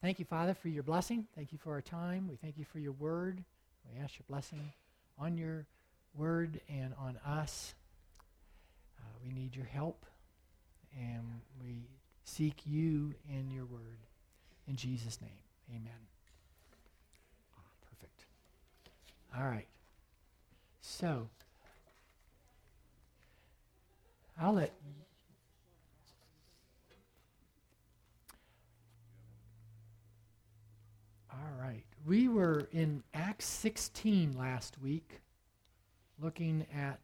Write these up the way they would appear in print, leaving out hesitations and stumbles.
Thank you, Father, for your blessing. Thank you for our time. We thank you for your word. We ask your blessing on your word and on us. We need your help, and we seek you in your word. In Jesus' name, amen. Perfect. All right. So, I'll let... All right. We were in Acts 16 last week, looking at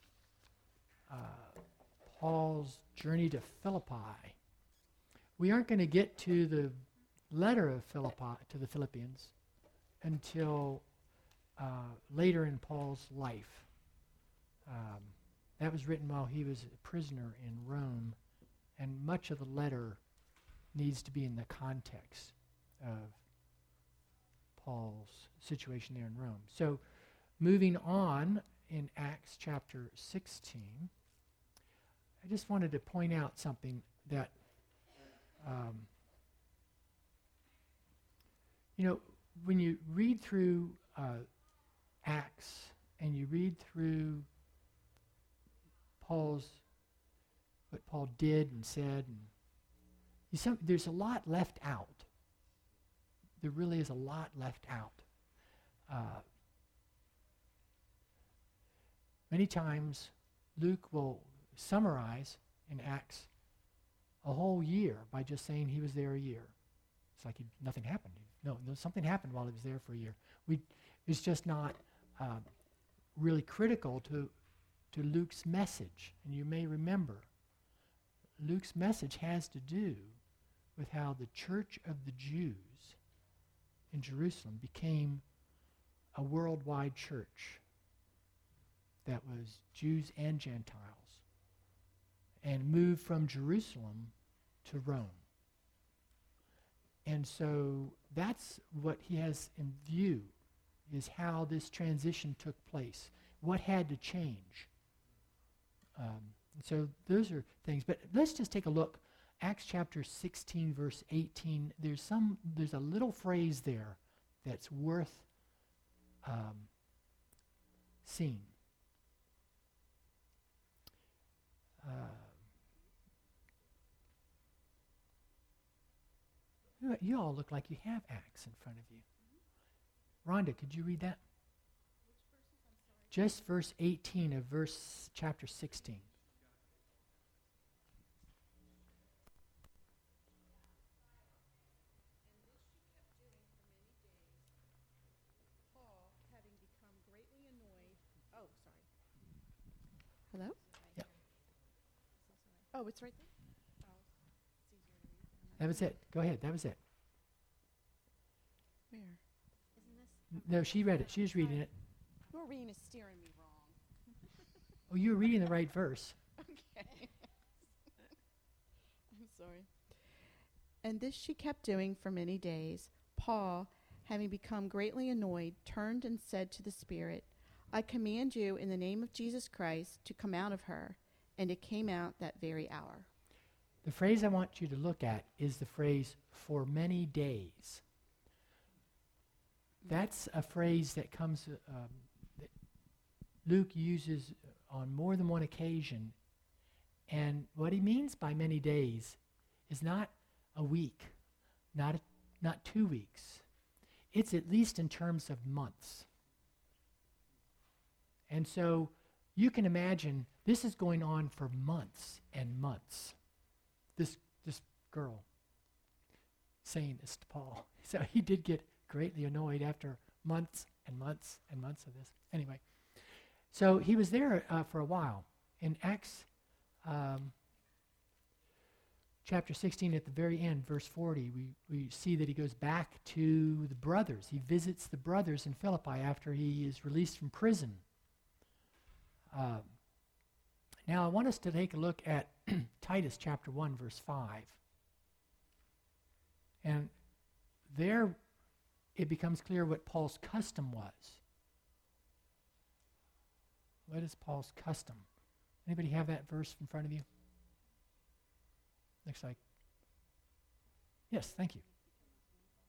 Paul's journey to Philippi. We aren't going to get to the letter of Philippi to the Philippians until later in Paul's life. That was written while he was a prisoner in Rome, and much of the letter needs to be in the context of Paul's situation there in Rome. So, moving on in Acts chapter 16, I just wanted to point out something that, when you read through Acts and you read through what Paul did and said, and there's a lot left out. There really is a lot left out. Many times, Luke will summarize in Acts a whole year by just saying he was there a year. It's like nothing happened. No, something happened while he was there for a year. It's just not really critical to Luke's message. And you may remember, Luke's message has to do with how the church of the Jews in Jerusalem became a worldwide church that was Jews and Gentiles, and moved from Jerusalem to Rome. And so that's what he has in view, is how this transition took place, what had to change. So those are things. But let's just take a look. Acts chapter 16, verse 18. There's a little phrase there that's worth seeing. You all look like you have Acts in front of you. Rhonda, could you read that? Just verse 18 of chapter 16. Hello? Yeah. Oh, it's right there? That was it. Go ahead. That was it. Where? No, she read it. She was reading it. Maureen is steering me wrong. Oh, you were reading the right verse. Okay. I'm sorry. And this she kept doing for many days. Paul, having become greatly annoyed, turned and said to the Spirit, I command you in the name of Jesus Christ to come out of her. And it came out that very hour. The phrase I want you to look at is the phrase, for many days. That's a phrase that comes, that Luke uses on more than one occasion. And what he means by many days is not a week, not 2 weeks. It's at least in terms of months. And so you can imagine this is going on for months and months. This girl saying this to Paul. So he did get greatly annoyed after months and months and months of this. Anyway, so he was there for a while. In Acts chapter 16 at the very end, verse 40, we see that he goes back to the brothers. He visits the brothers in Philippi after he is released from prison. Now I want us to take a look at Titus chapter 1, verse 5. And there it becomes clear what Paul's custom was. What is Paul's custom? Anybody have that verse in front of you? Looks like. Yes, thank you.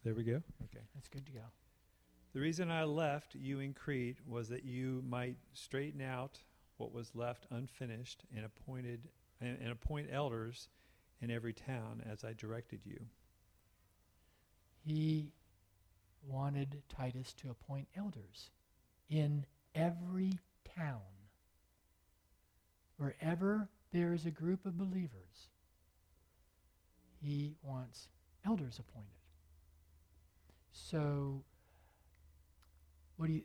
There we go. Okay. That's good to go. The reason I left you in Crete was that you might straighten out what was left unfinished and appoint elders in every town as I directed you. He wanted Titus to appoint elders in every town. Wherever there is a group of believers, he wants elders appointed. So, the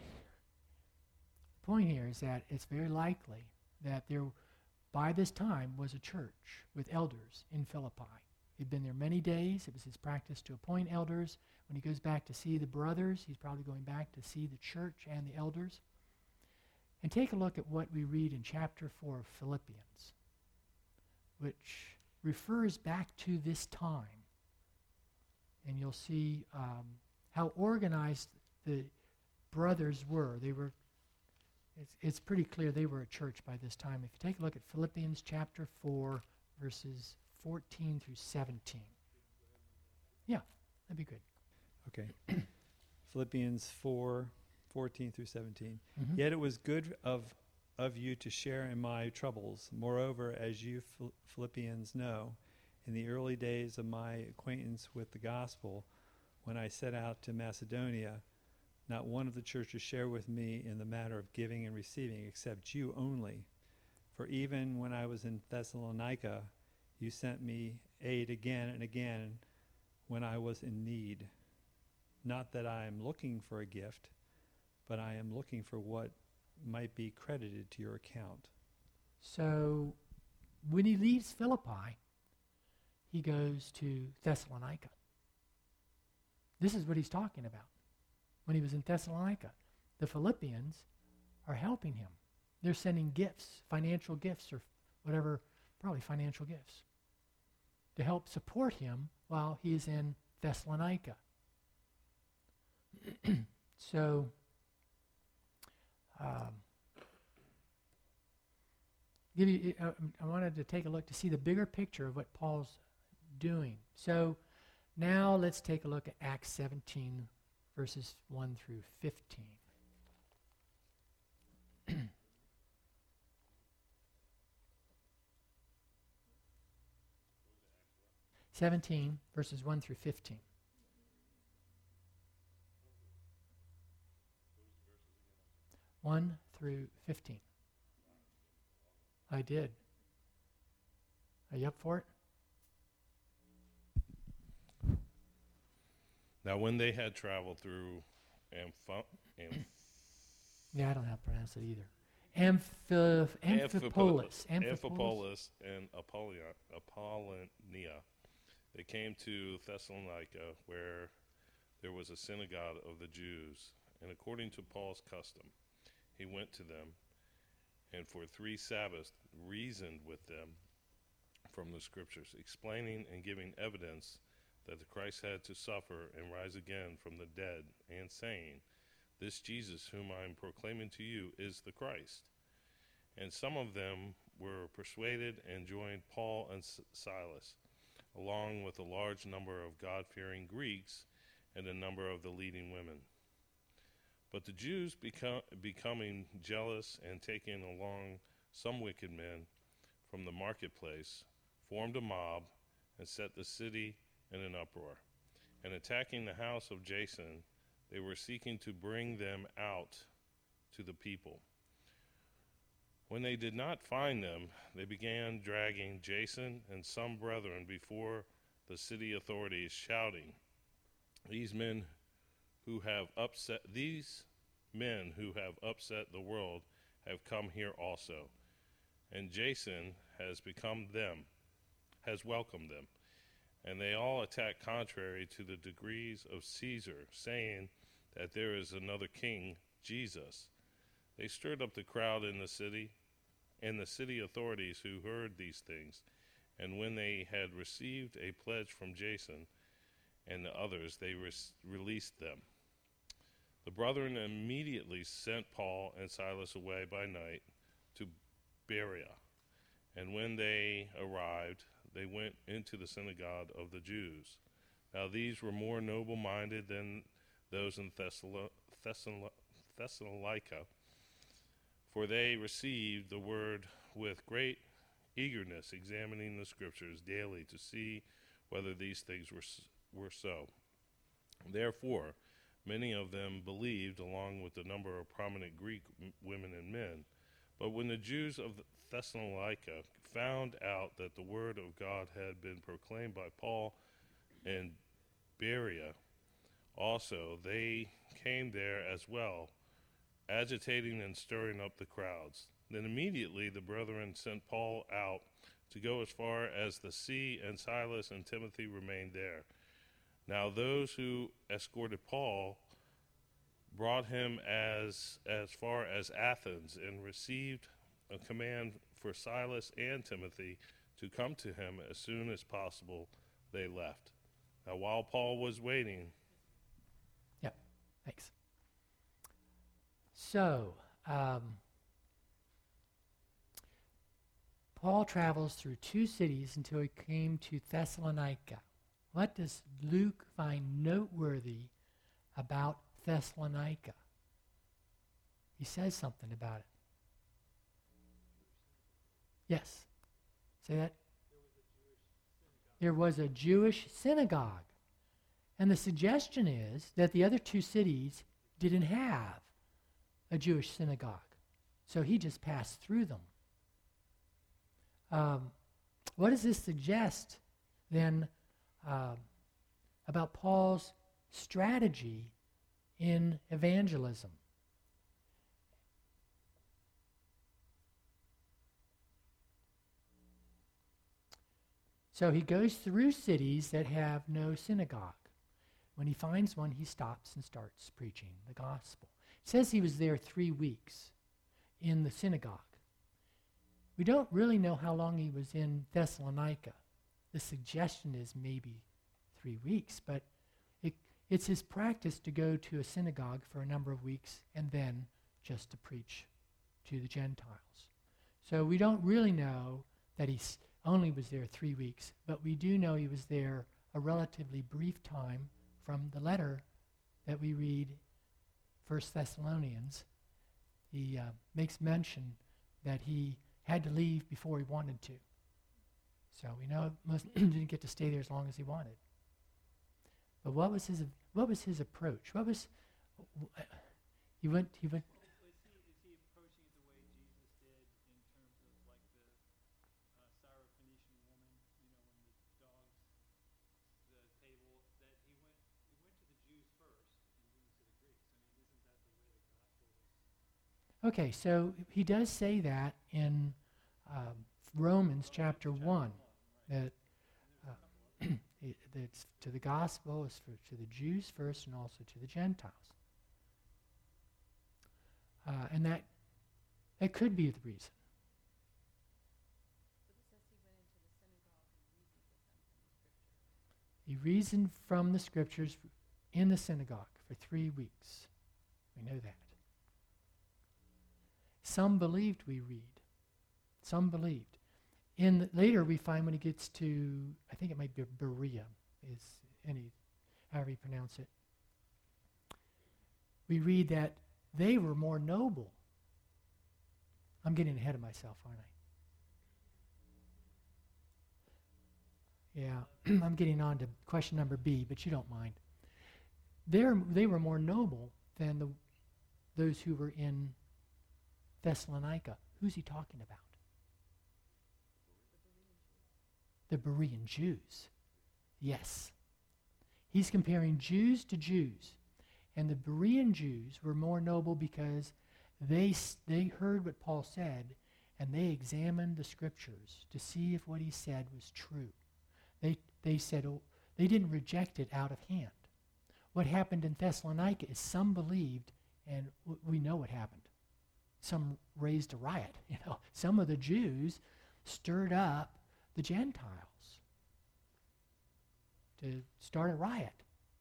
point here is that it's very likely that there, by this time, was a church with elders in Philippi. He'd been there many days. It was his practice to appoint elders. When he goes back to see the brothers, he's probably going back to see the church and the elders. And take a look at what we read in chapter 4 of Philippians, which refers back to this time. And you'll see how organized the brothers were. It's pretty clear they were a church by this time. If you take a look at Philippians chapter 4, verses 14 through 17. Yeah, that'd be good. Okay. Philippians 4:14 through 17. Mhm. Yet it was good of you to share in my troubles. Moreover, as you Philippians know, in the early days of my acquaintance with the gospel, when I set out to Macedonia, not one of the churches shared with me in the matter of giving and receiving, except you only. For even when I was in Thessalonica, you sent me aid again and again when I was in need. Not that I am looking for a gift, but I am looking for what might be credited to your account. So when he leaves Philippi, he goes to Thessalonica. This is what he's talking about. When he was in Thessalonica, the Philippians are helping him. They're sending gifts, financial gifts or whatever, probably financial gifts, to help support him while he's in Thessalonica. So, I wanted to take a look to see the bigger picture of what Paul's doing. So now let's take a look at Acts 17, verses 1 through 15. Verses 1 through 15. One through 15. I did. Are you up for it? Now when they had traveled through Yeah, I don't know how to pronounce it either. Amphipolis. and Apollonia, they came to Thessalonica, where there was a synagogue of the Jews. And according to Paul's custom, he went to them, and for 3 Sabbaths reasoned with them from the Scriptures, explaining and giving evidence that the Christ had to suffer and rise again from the dead, and saying, "This Jesus whom I am proclaiming to you is the Christ." And some of them were persuaded and joined Paul and Silas, along with a large number of God-fearing Greeks and a number of the leading women. But the Jews, becoming jealous and taking along some wicked men from the marketplace, formed a mob and set the city in an uproar. And attacking the house of Jason, they were seeking to bring them out to the people. When they did not find them, they began dragging Jason and some brethren before the city authorities, shouting, These men who have upset the world have come here also, and Jason has welcomed them. And they all attacked contrary to the decrees of Caesar, saying that there is another king, Jesus. They stirred up the crowd in the city, and the city authorities who heard these things. And when they had received a pledge from Jason and the others, they released them. The brethren immediately sent Paul and Silas away by night to Berea. And when they arrived, they went into the synagogue of the Jews. Now these were more noble-minded than those in Thessalonica, for they received the word with great eagerness, examining the scriptures daily to see whether these things were so. Therefore, many of them believed, along with a number of prominent Greek women and men. But when the Jews of Thessalonica found out that the word of God had been proclaimed by Paul and Berea also, they came there as well, agitating and stirring up the crowds. Then immediately the brethren sent Paul out to go as far as the sea, and Silas and Timothy remained there. Now those who escorted Paul brought him as far as Athens, and received a command for Silas and Timothy to come to him as soon as possible. They left. Now while Paul was waiting... Yep, thanks. So, Paul travels through 2 cities until he came to Thessalonica. What does Luke find noteworthy about Thessalonica? He says something about it. Yes. Say that. There was a Jewish synagogue. And the suggestion is that the other 2 cities didn't have a Jewish synagogue. So he just passed through them. What does this suggest then about Paul's strategy in evangelism? So he goes through cities that have no synagogue. When he finds one, he stops and starts preaching the gospel. It says he was there 3 weeks in the synagogue. We don't really know how long he was in Thessalonica. The suggestion is maybe 3 weeks, but it's his practice to go to a synagogue for a number of weeks and then just to preach to the Gentiles. So we don't really know that he only was there 3 weeks, but we do know he was there a relatively brief time from the letter that we read, 1 Thessalonians. He makes mention that he had to leave before he wanted to. So we know he didn't get to stay there as long as he wanted. But what was his approach? He went. Is he approaching it the way Jesus did in terms of like the Syrophoenician woman, when the dogs, the table, that he went to the Jews first and didn't to the Greeks? I mean, isn't that the way the gospel was? Okay, so he does say that in Romans chapter 1, that it's to the gospel is to the Jews first and also to the Gentiles. And that could be the reason. He reasoned from the scriptures in the synagogue for 3 weeks. We know that. Some believed, we read. Some believed. Later we find when he gets to, I think it might be Berea, however you pronounce it. We read that they were more noble. I'm getting ahead of myself, aren't I? Yeah, I'm getting on to question number B, but you don't mind. They were more noble than those who were in Thessalonica. Who's he talking about? The Berean Jews. Yes. He's comparing Jews to Jews. And the Berean Jews were more noble because they heard what Paul said, and they examined the scriptures to see if what he said was true. They said, they didn't reject it out of hand. What happened in Thessalonica is some believed, and we know what happened. Some raised a riot. Some of the Jews stirred up the Gentiles to start a riot.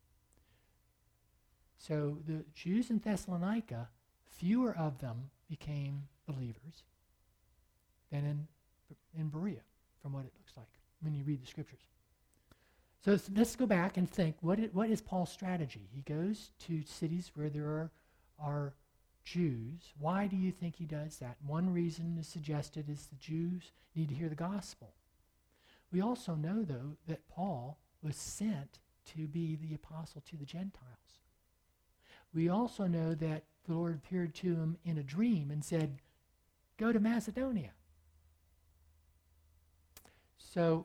So the Jews in Thessalonica, fewer of them became believers than in Berea, from what it looks like when you read the scriptures. So let's go back and think, what is Paul's strategy? He goes to cities where there are Jews. Why do you think he does that? One reason is suggested is the Jews need to hear the gospel. We also know, though, that Paul was sent to be the apostle to the Gentiles. We also know that the Lord appeared to him in a dream and said, go to Macedonia. So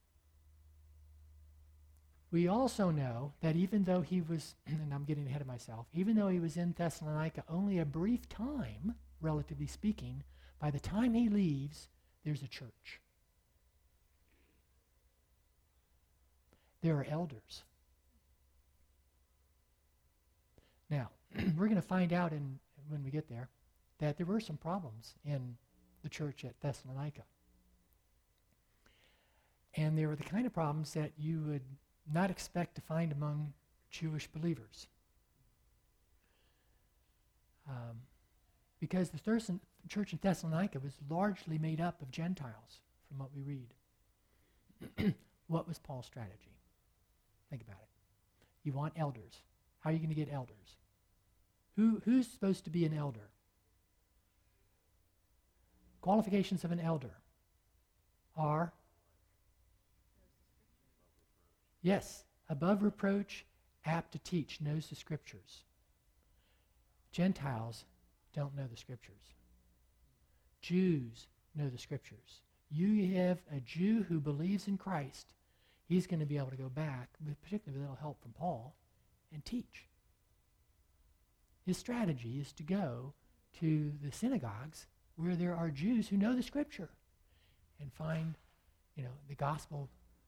we also know that even though he was, and I'm getting ahead of myself, even though he was in Thessalonica only a brief time, relatively speaking, by the time he leaves, there's a church. There are elders. Now, we're going to find out when we get there that there were some problems in the church at Thessalonica. And they were the kind of problems that you would not expect to find among Jewish believers. Because the church in Thessalonica was largely made up of Gentiles, from what we read. What was Paul's strategy? Think about it. You want elders. How are you going to get elders? Who's supposed to be an elder? Qualifications of an elder are, yes, above reproach, apt to teach, knows the scriptures. Gentiles don't know the scriptures. Jews know the scriptures. You have a Jew who believes in Christ. He's going to be able to go back, particularly with a little help from Paul, and teach. His strategy is to go to the synagogues where there are Jews who know the scripture and find, the gospel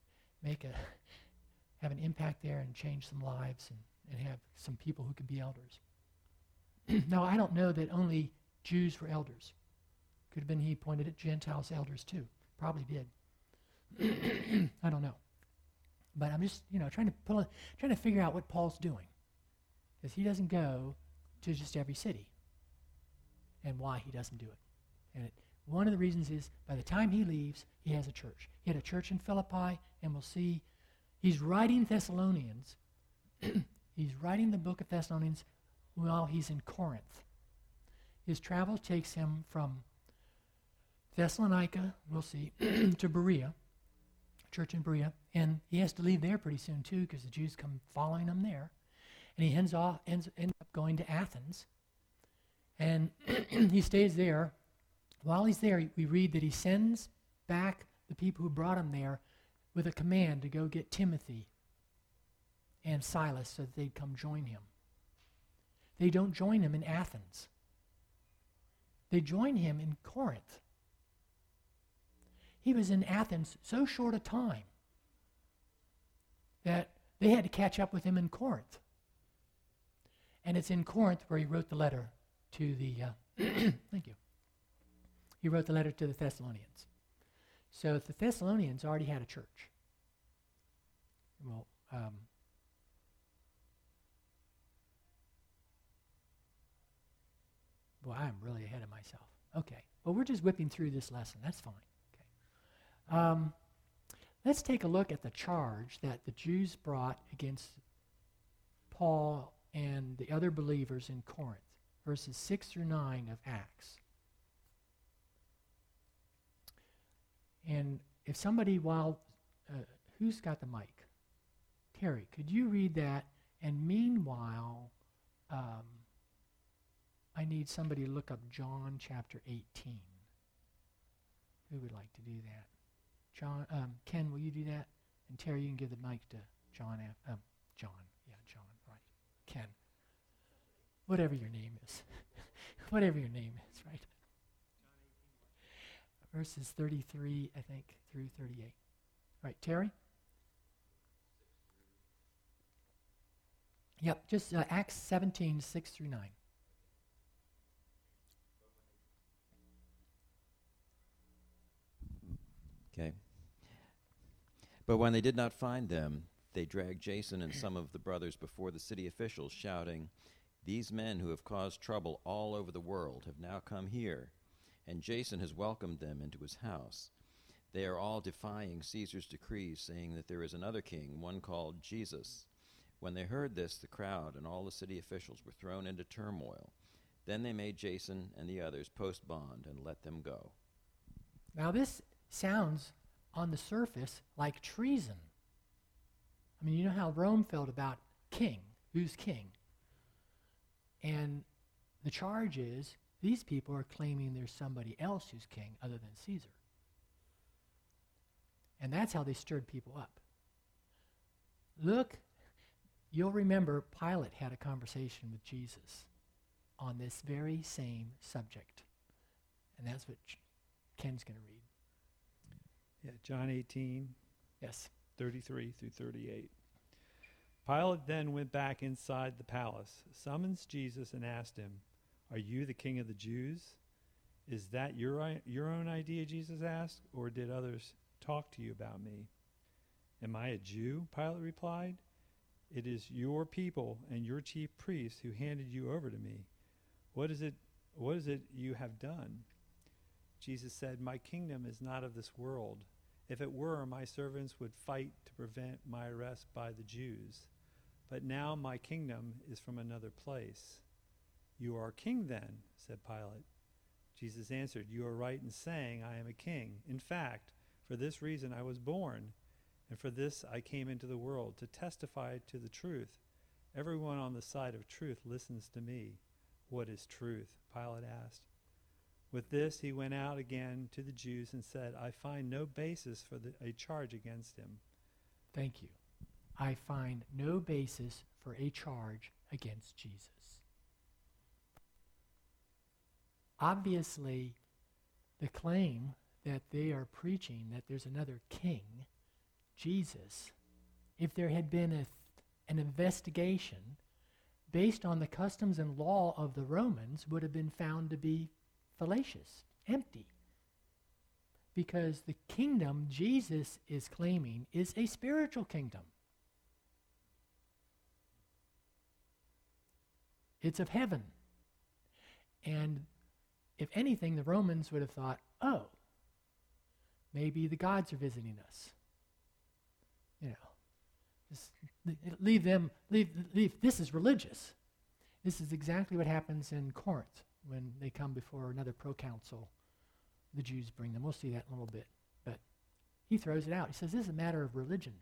have an impact there and change some lives and have some people who can be elders. Now, I don't know that only Jews were elders. Could have been he pointed at Gentiles elders too. Probably did. I don't know. But I'm just, trying to figure out what Paul's doing. Because he doesn't go to just every city. And why he doesn't do it. And one of the reasons is, by the time he leaves, he has a church. He had a church in Philippi, and we'll see, he's writing Thessalonians. He's writing the book of Thessalonians while he's in Corinth. His travel takes him from Thessalonica, we'll see, to Berea, church in Berea, and he has to leave there pretty soon too, because the Jews come following him there. And he ends up going to Athens, and he stays there. While he's there, we read that he sends back the people who brought him there with a command to go get Timothy and Silas so that they'd come join him. They don't join him in Athens. They join him in Corinth. He was in Athens so short a time that they had to catch up with him in Corinth. And it's in Corinth where he wrote the letter to the, thank you. He wrote the letter to the Thessalonians. So the Thessalonians already had a church. Well, boy, I'm really ahead of myself. Okay. Well, we're just whipping through this lesson. That's fine. Okay. Let's take a look at the charge that the Jews brought against Paul and the other believers in Corinth, verses 6 through 9 of Acts. And if somebody, who's got the mic? Terry, could you read that? And meanwhile, I need somebody to look up John chapter 18. Who would like to do that? John, Ken, will you do that? And Terry, you can give the mic to John. John, right. Ken. Whatever your name is. Whatever your name is, right? Verses 33, I think, through 38. Right, Terry? Yep, just Acts 17, 6 through 9. Okay. But when they did not find them, they dragged Jason and some of the brothers before the city officials, shouting, "These men who have caused trouble all over the world have now come here, and Jason has welcomed them into his house. They are all defying Caesar's decrees, saying that there is another king, one called Jesus. When they heard this, the crowd and all the city officials were thrown into turmoil. Then they made Jason and the others post bond and let them go. Now this sounds on the surface like treason. I mean, you know how Rome felt about king, who's king. And the charge is these people are claiming there's somebody else who's king other than Caesar. And that's how they stirred people up. Look, you'll remember Pilate had a conversation with Jesus on this very same subject. And that's what Ken's going to read. Yeah, John 18, Yes. 33 through 38. Pilate then went back inside the palace, summons Jesus, and asked him, "Are you the king of the Jews?" "Is that your own idea," Jesus asked, "or did others talk to you about me?" "Am I a Jew?" Pilate replied. "It is your people and your chief priests who handed you over to me. What is it you have done?" Jesus said, "My kingdom is not of this world. If it were, my servants would fight to prevent my arrest by the Jews. But now my kingdom is from another place." "You are king then," said Pilate. Jesus answered, "You are right in saying I am a king. In fact, for this reason I was born, and for this I came into the world, to testify to the truth. Everyone on the side of truth listens to me." "What is truth?" Pilate asked. With this, he went out again to the Jews and said, "I find no basis for a charge against him." Thank you. I find no basis for a charge against Jesus. Obviously, the claim that they are preaching that there's another king, Jesus, if there had been an investigation based on the customs and law of the Romans, would have been found to be fallacious, empty. Because the kingdom Jesus is claiming is a spiritual kingdom. It's of heaven. And if anything, the Romans would have thought, oh, maybe the gods are visiting us. You know, just leave this is religious. This is exactly what happens in Corinth when they come before another proconsul. The Jews bring them. We'll see that in a little bit. But he throws it out. He says, this is a matter of religion.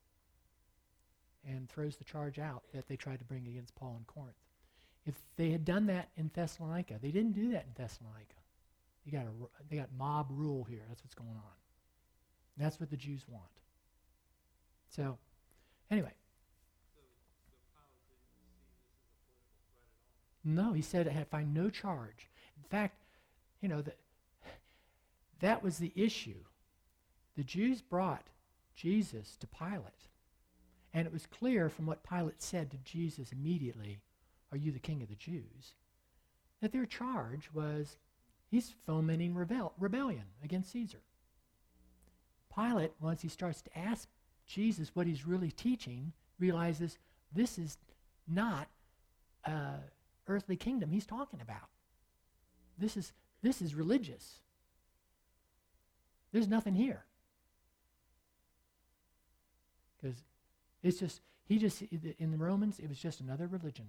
And throws the charge out that they tried to bring against Paul in Corinth. If they had done that in Thessalonica, they didn't do that in Thessalonica. They got mob rule here. That's what's going on. And that's what the Jews want. So, anyway. So Pilate didn't see this as a political threat at all? No, he said, I find no charge. In fact, you know, that was the issue. The Jews brought Jesus to Pilate. And it was clear from what Pilate said to Jesus immediately, "Are you the king of the Jews?" that their charge was, he's fomenting rebellion against Caesar. Pilate, once he starts to ask Jesus what he's really teaching, realizes this is not earthly kingdom he's talking about. This is religious. There's nothing here. Because in the Romans, it was just another religion.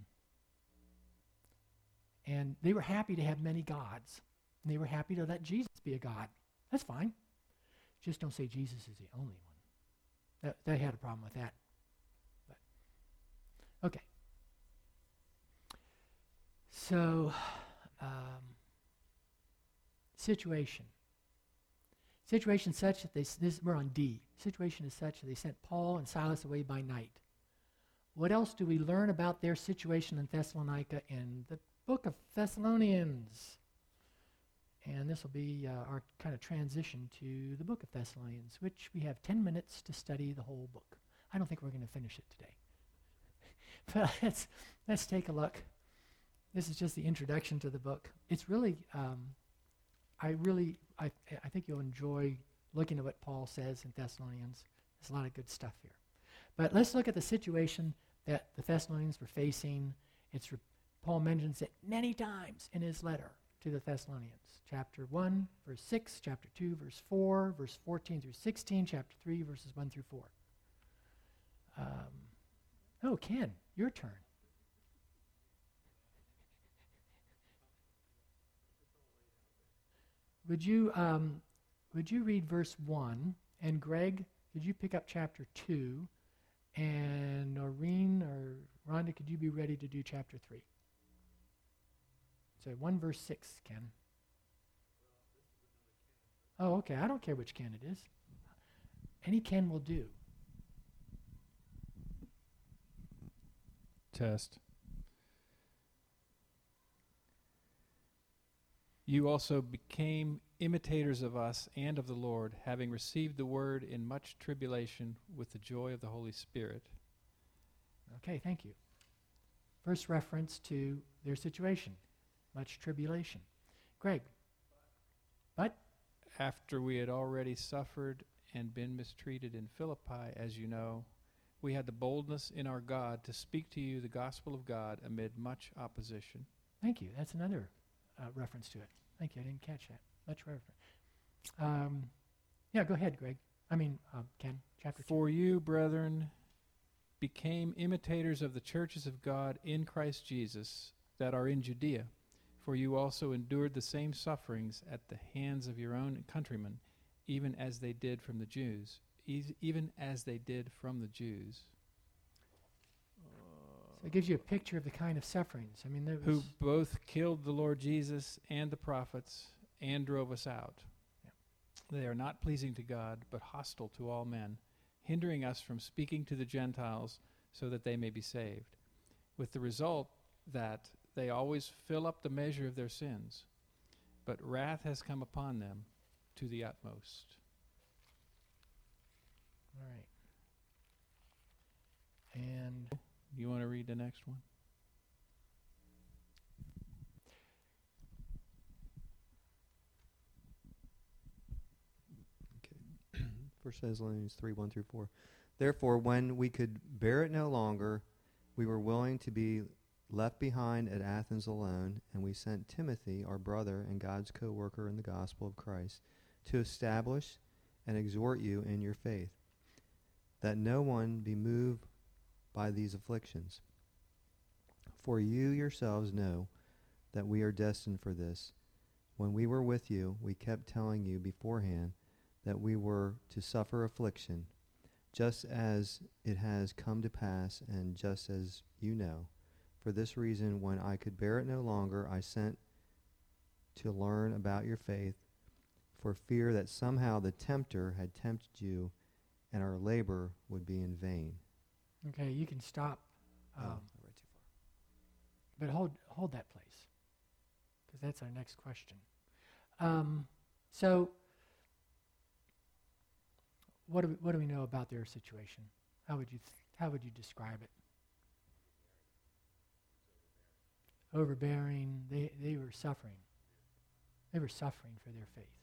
And they were happy to have many gods. And they were happy to let Jesus be a god. That's fine. Just don't say Jesus is the only one. They had a problem with that. But, okay. So, situation. Situation such that we're on D. Situation is such that they sent Paul and Silas away by night. What else do we learn about their situation in Thessalonica in the book of Thessalonians? And this will be our kind of transition to the book of Thessalonians, which we have 10 minutes to study the whole book. I don't think we're going to finish it today. But let's take a look. This is just the introduction to the book. It's really, I think you'll enjoy looking at what Paul says in Thessalonians. There's a lot of good stuff here. But let's look at the situation that the Thessalonians were facing. Paul mentions it many times in his letter. to the Thessalonians. Chapter 1, verse 6, chapter 2, verse 4, verse 14 through 16, chapter 3, verses 1 through 4. Oh, Ken, your turn. Would you read verse 1? And Greg, could you pick up chapter 2? And Noreen or Rhonda, could you be ready to do chapter 3? So 1 verse 6, Ken. Oh, okay. I don't care which Ken it is. Any Ken will do. Test. You also became imitators of us and of the Lord, having received the word in much tribulation with the joy of the Holy Spirit. Okay, thank you. First reference to their situation. Much tribulation. Greg. But? After we had already suffered and been mistreated in Philippi, as you know, we had the boldness in our God to speak to you the gospel of God amid much opposition. Thank you. That's another reference to it. Thank you. I didn't catch that. Much reference. Yeah, go ahead, Greg. Ken, chapter 2. For you, brethren, became imitators of the churches of God in Christ Jesus that are in Judea. For you also endured the same sufferings at the hands of your own countrymen, even as they did from the Jews. So it gives you a picture of the kind of sufferings. There was Who both killed the Lord Jesus and the prophets and drove us out. Yeah. They are not pleasing to God, but hostile to all men, hindering us from speaking to the Gentiles so that they may be saved, with the result that they always fill up the measure of their sins. But wrath has come upon them to the utmost. All right. And You want to read the next one? Okay. 1 Thessalonians 3, 1 through 4. Therefore, when we could bear it no longer, we were willing to be left behind at Athens alone, and we sent Timothy, our brother and God's co-worker in the gospel of Christ, to establish and exhort you in your faith, that no one be moved by these afflictions. For you yourselves know that we are destined for this. When we were with you, we kept telling you beforehand that we were to suffer affliction, just as it has come to pass, and just as you know. For this reason, when I could bear it no longer, I sent to learn about your faith, for fear that somehow the tempter had tempted you, and our labor would be in vain. okay, you can stop. I read too But hold that place, because that's our next question. So, what do we know about their situation? How would you describe it? Overbearing. They were suffering. They were suffering for their faith.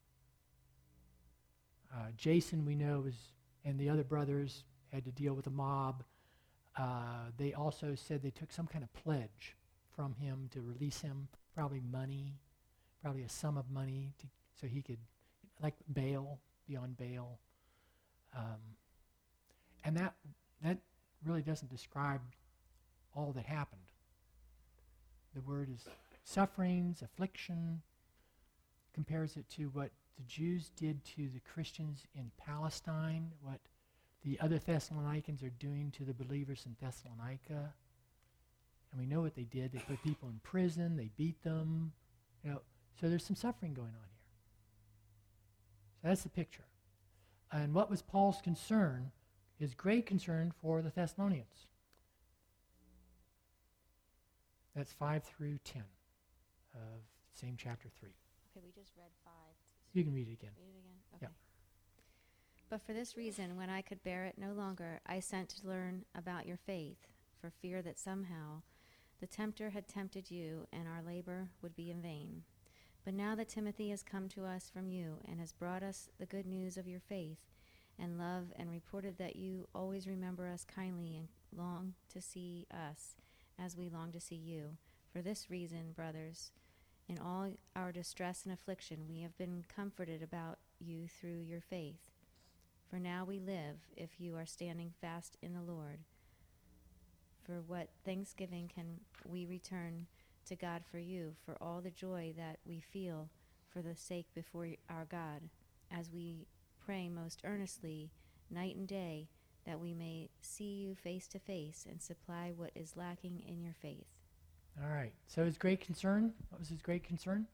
Jason, we know, and the other brothers had to deal with a mob. They also said they took some kind of pledge from him to release him, probably money, probably a sum of money, so he could, like bail, be on bail. And that really doesn't describe all that happened. The word is sufferings, affliction, compares it to what the Jews did to the Christians in Palestine, what the other Thessalonians are doing to the believers in Thessalonica. And we know what they did. They put people in prison. They beat them. So there's some suffering going on here. So that's the picture. And what was Paul's concern? His great concern for the Thessalonians. That's 5 through 10 of same chapter 3. Okay, we just read 5. You can read it again. Read it again? Okay. Yep. But for this reason, when I could bear it no longer, I sent to learn about your faith, for fear that somehow the tempter had tempted you, and our labor would be in vain. But now that Timothy has come to us from you, and has brought us the good news of your faith and love, and reported that you always remember us kindly and long to see us, as we long to see you. For this reason, brothers, In all our distress and affliction, we have been comforted about you through your faith. For now we live, if you are standing fast in the Lord. For what thanksgiving can we return to God for you, for all the joy that we feel for the sake before our God, as we pray most earnestly, night and day, that we may see you face to face and supply what is lacking in your faith. All right. So his great concern, what was his great concern?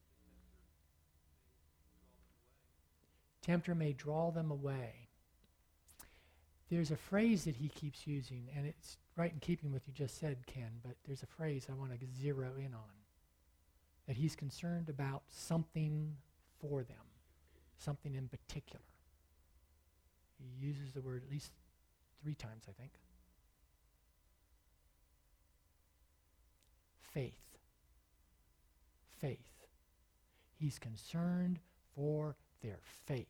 Tempter may draw them away. There's a phrase that he keeps using, and it's right in keeping with what you just said, Ken, but there's a phrase I want to zero in on. That he's concerned about something for them, something in particular. He uses the word at least 3 times, I think. Faith. Faith. He's concerned for their faith.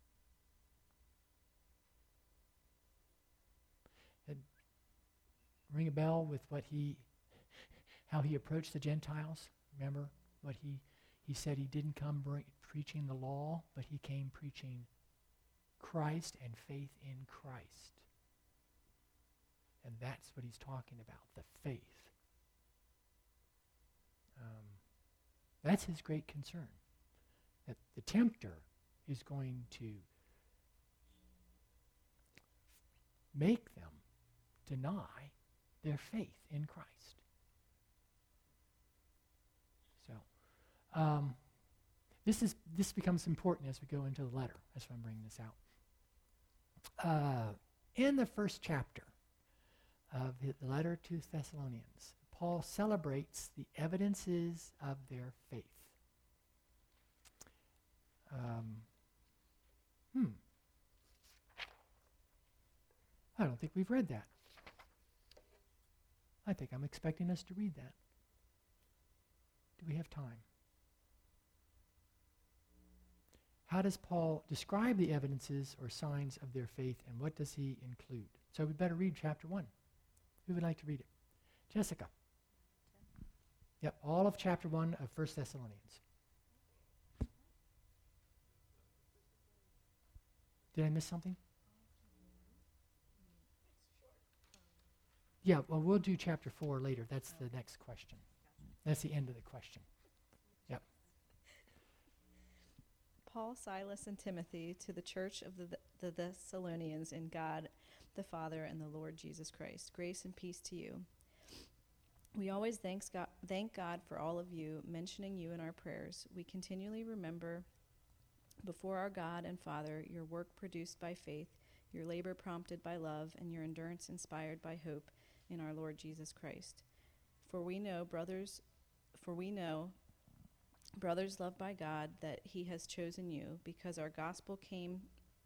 And ring a bell with how he approached the Gentiles. Remember what he said? He didn't come preaching the law, but he came preaching Christ and faith in Christ. And that's what he's talking about, the faith. That's his great concern. That the tempter is going to make them deny their faith in Christ. So, this becomes important as we go into the letter. That's why I'm bringing this out. In the first chapter of the letter to Thessalonians, Paul celebrates the evidences of their faith. I don't think we've read that. I think I'm expecting us to read that. Do we have time? How does Paul describe the evidences or signs of their faith, and what does he include? So we better read chapter 1. Who would like to read it? Jessica. Yep, all of chapter 1 of 1 Thessalonians. Did I miss something? Yeah, well, we'll do chapter 4 later. That's the next question. That's the end of the question. Yep. Paul, Silas, and Timothy to the church of the Thessalonians in God the Father and the Lord Jesus Christ. Grace and peace to you. We always thank God for all of you, mentioning you in our prayers. We continually remember before our God and Father your work produced by faith, your labor prompted by love, and your endurance inspired by hope in our Lord Jesus Christ. For we know, brothers loved by God, that he has chosen you, because our gospel came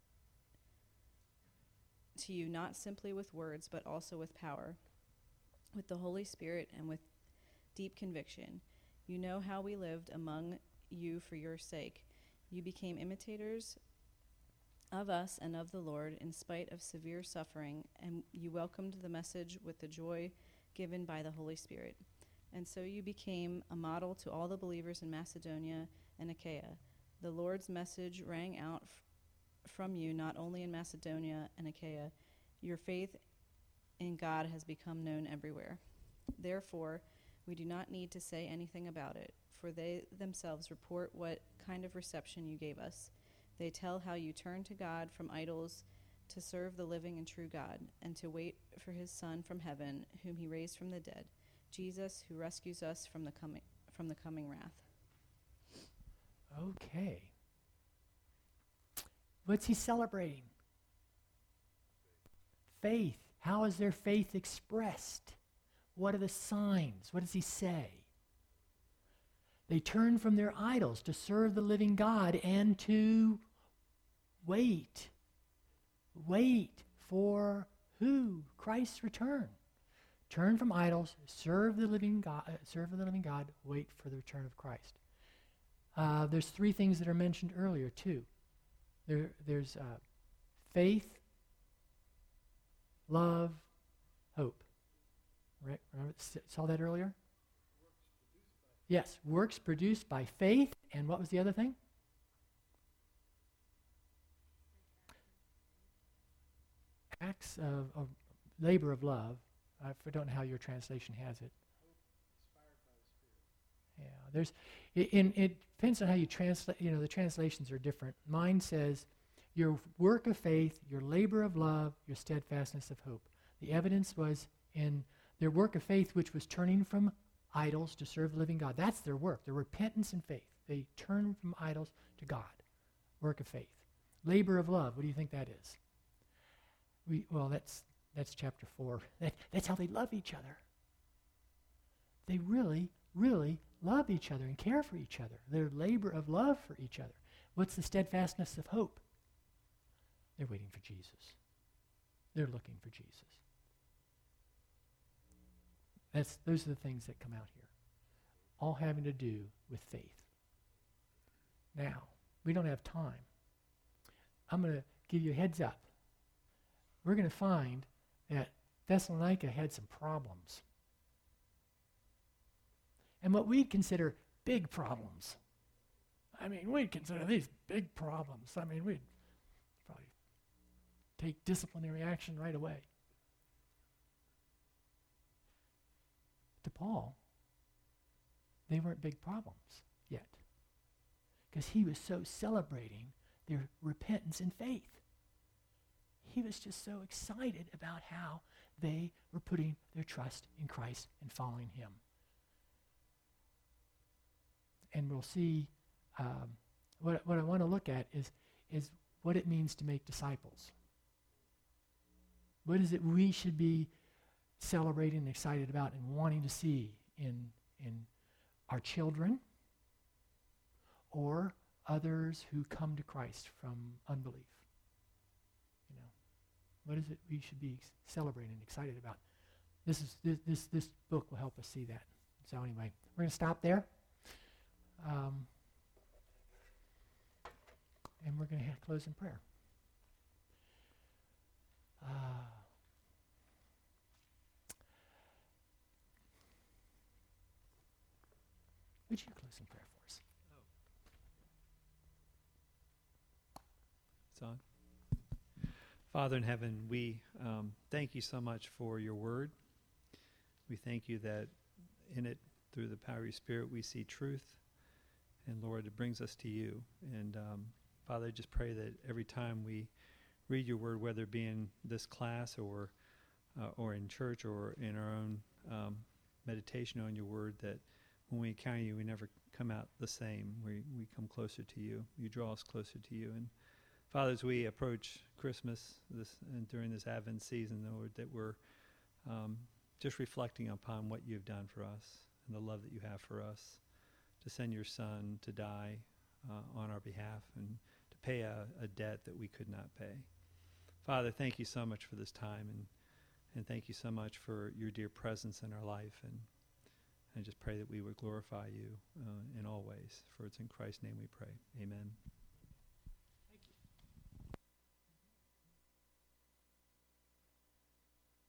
to you not simply with words, but also with power, with the Holy Spirit, and with deep conviction. You know how we lived among you for your sake. You became imitators of us and of the Lord in spite of severe suffering, and you welcomed the message with the joy given by the Holy Spirit. And so you became a model to all the believers in Macedonia and Achaia. The Lord's message rang out from you not only in Macedonia and Achaia. Your faith in God has become known everywhere. Therefore, we do not need to say anything about it, for they themselves report what kind of reception you gave us. They tell how you turned to God from idols to serve the living and true God, and to wait for his Son from heaven, whom he raised from the dead, Jesus, who rescues us from the coming wrath. Okay. What's he celebrating? Faith. How is their faith expressed? What are the signs? What does he say? They turn from their idols to serve the living God and to wait. Wait for who? Christ's return. Turn from idols, serve the living God, wait for the return of Christ. There's 3 things that are mentioned earlier too. There's faith, love, hope. Right? Remember, saw that earlier? Yes, works produced by faith, and what was the other thing? Acts of labor of love. I don't know how your translation has it. Yeah, it depends on how you translate. You know, the translations are different. Mine says, your work of faith, your labor of love, your steadfastness of hope. The evidence was in their work of faith, which was turning from idols to serve the living God. That's their work, their repentance and faith. They turn from idols to God. Work of faith. Labor of love, what do you think that is? That's chapter 4. That's how they love each other. They really, really love each other and care for each other. Their labor of love for each other. What's the steadfastness of hope? They're waiting for Jesus. They're looking for Jesus. Those are the things that come out here. All having to do with faith. Now, we don't have time. I'm going to give you a heads up. We're going to find that Thessalonica had some problems. And what we'd consider big problems. I mean, we'd consider these big problems. I mean, we'd probably take disciplinary action right away. To Paul, they weren't big problems yet, because he was so celebrating their repentance and faith. He was just so excited about how they were putting their trust in Christ and following him. And we'll see what I want to look at is what it means to make disciples. What is it we should be celebrating and excited about and wanting to see in our children or others who come to Christ from unbelief? You know, what is it we should be celebrating and excited about? This book will help us see that. So anyway, we're going to stop there. And we're going to close in prayer. Would you close in prayer for us? It's on. Father in heaven, we thank you so much for your word. We thank you that in it, through the power of your Spirit, we see truth. And Lord, it brings us to you. And Father, I just pray that every time we read your word, whether it be in this class or in church or in our own meditation on your word, that when we encounter you, we never come out the same. We come closer to you. You draw us closer to you. And Father, as we approach Christmas and during this Advent season, Lord, that we're just reflecting upon what you've done for us and the love that you have for us, to send your Son to die on our behalf and to pay a debt that we could not pay. Father, thank you so much for this time, and thank you so much for your dear presence in our life. And I just pray that we would glorify you in all ways. For it's in Christ's name we pray. Amen.